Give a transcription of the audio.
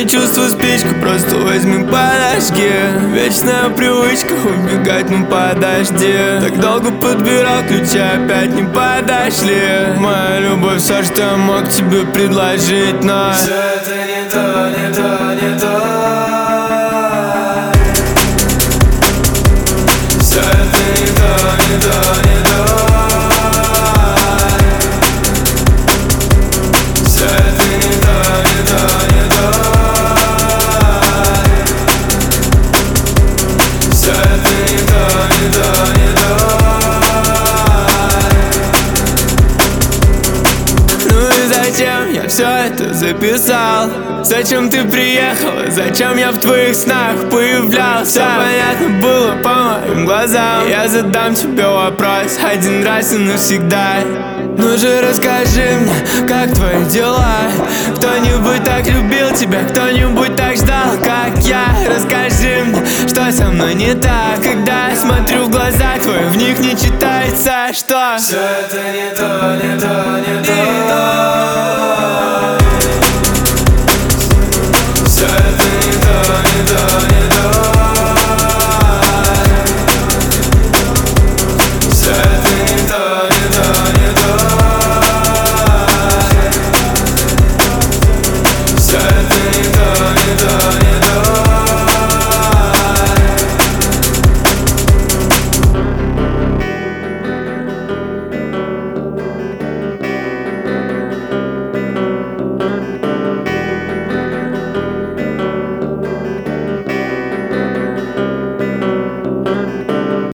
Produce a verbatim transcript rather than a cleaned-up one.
чувствую спичку, просто возьми подожги. Вечная привычка убегать, ну подожди. Так долго подбирал ключи, опять не подошли. Моя любовь, все, что я мог тебе предложить, но все это не то, не то, не то. Все это не то, не то, не то. Все это не то, не то, не то. Все это не то, не то, не то. Ну и зачем я все это записал? Зачем ты приехала? Зачем я в твоих снах появлялся? Все понятно было по моим глазам. Я задам тебе вопрос один раз и навсегда. Ну же расскажи мне, как твои дела? Кто-нибудь так любил тебя? Кто-нибудь так ждал, как я? Расскажи мне, что со мной не так? Когда я смотрю в глаза твои, в них не читается, что все это не то, не то, не то.